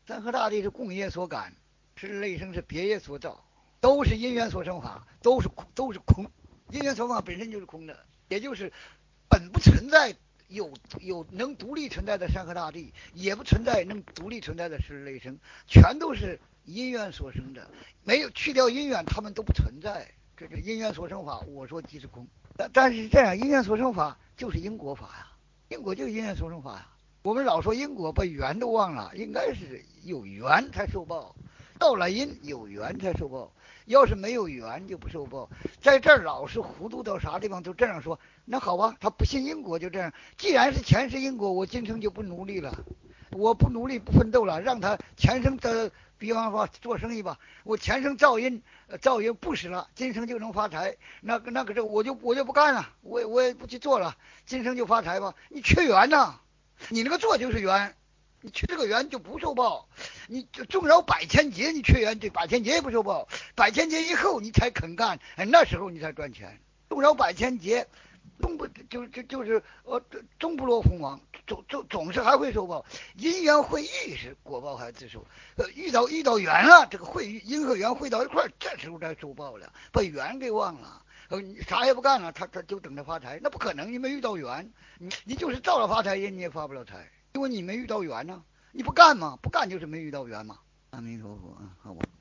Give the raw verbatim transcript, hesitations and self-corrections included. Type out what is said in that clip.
山河大地是共业所感，是雷声是别业所造，都是因缘所生法，都是空，都是空。因缘所生法本身就是空的，也就是本不存在有有能独立存在的山河大地，也不存在能独立存在的是雷声，全都是因缘所生的。没有去掉因缘，他们都不存在。这个因缘所生法，我说即是空。但但是这样，因缘所生法就是因果法呀，因果就是因缘所生法呀。我们老说因果，把缘都忘了，应该是有缘才受报，到了因有缘才受报，要是没有缘就不受报。在这儿老是糊涂到啥地方都这样说，那好吧，他不信因果就这样。既然是前世因果，我今生就不努力了，我不努力不奋斗了，让他前生的，比方说做生意吧，我前生造因造因布施了，今生就能发财。那个那个这我就我就不干了，我我也不去做了，今生就发财吧。你缺缘呐，你那个做就是缘，你缺这个缘就不受报。你纵扰百千劫，你缺缘，这百千劫也不受报。百千劫以后你才肯干，哎，那时候你才赚钱。纵扰百千劫，终不就就就是呃终不落空亡，总总总是还会受报。因缘会遇是果报还自受，呃遇到遇到缘了，这个会遇因和缘会到一块儿，这时候才受报了，把缘给忘了。呃，你啥也不干了，他他就等着发财，那不可能，你没遇到缘，你你就是造了发财因，你也发不了财，因为你没遇到缘呢、啊，你不干嘛，不干就是没遇到缘嘛。阿弥陀佛，好吧。